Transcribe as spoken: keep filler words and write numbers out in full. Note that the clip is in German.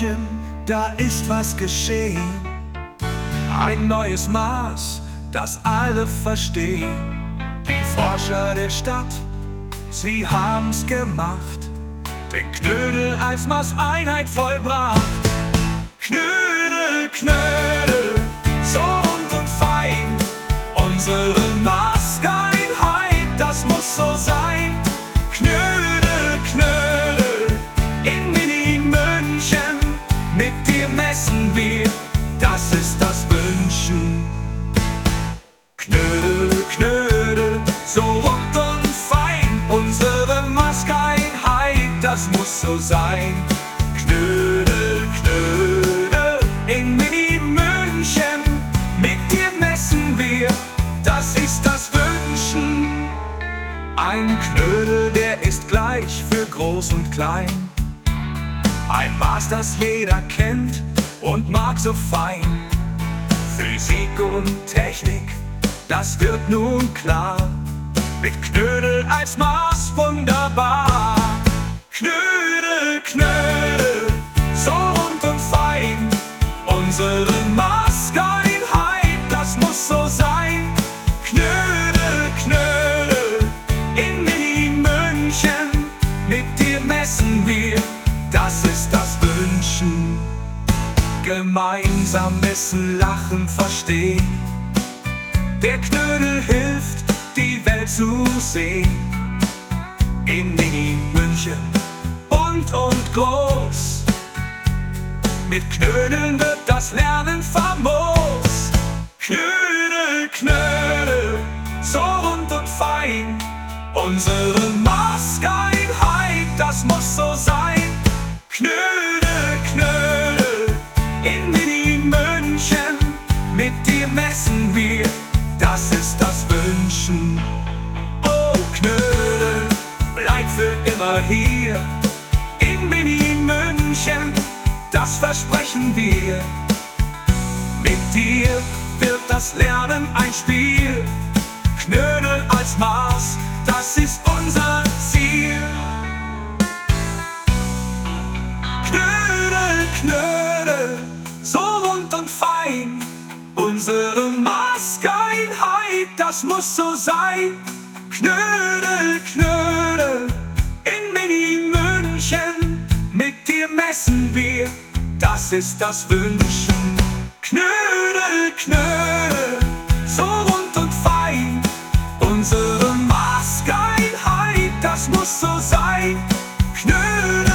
München, da ist was geschehen. Ein neues Maß, das alle verstehen. Die Forscher der Stadt, sie haben's gemacht, den Knödel als Maßeinheit vollbracht. Knödel, Knödel, so rund und fein, unsere Maßeinheit, das muss so sein. Knödel, Knödel, in Mini-München, mit dir messen wir, das ist das Wünschen. Knödel, Knödel, so rund und fein, unsere Maßeinheit, das muss so sein. Knödel, Knödel, in Mini-München, mit dir messen wir, das ist das Wünschen. Ein Knödel, der ist gleich für groß und klein. Ein Maß, das jeder kennt und mag so fein. Physik und Technik, das wird nun klar. Mit Knödel als Maß wunderbar. Knödel, Knödel, so rund und fein, unsere Maßeinheit, das muss so sein. Knödel, Knödel, in Mini-München, mit dir messen wir, das ist das Wünschen. Gemeinsam messen, lachen, verstehen. Der Knödel hilft, die Welt zu sehen. In Mini-München, bunt und groß, mit Knödeln wird das Lernen famos. Knödel, Knödel, so rund und fein, unsere Maßeinheit, das muss so sein. Knödel, Knödel, in Mini-München, mit dir messen wir, das ist das Wünschen. Oh, Knödel, bleib für immer hier, in Mini-München, das versprechen wir. Mit dir wird das Lernen ein Spiel. Knödel als Maß, das ist unser Ziel. Knödel, Knödel, so rund und fein, unsere Maßeinheit, das muss so sein. Knödel, Knödel, in Mini-München, mit dir messen wir, das ist das Wünschen. Knödel, Knödel, so rund und fein, unsere Maßeinheit, das muss so sein. Knödel,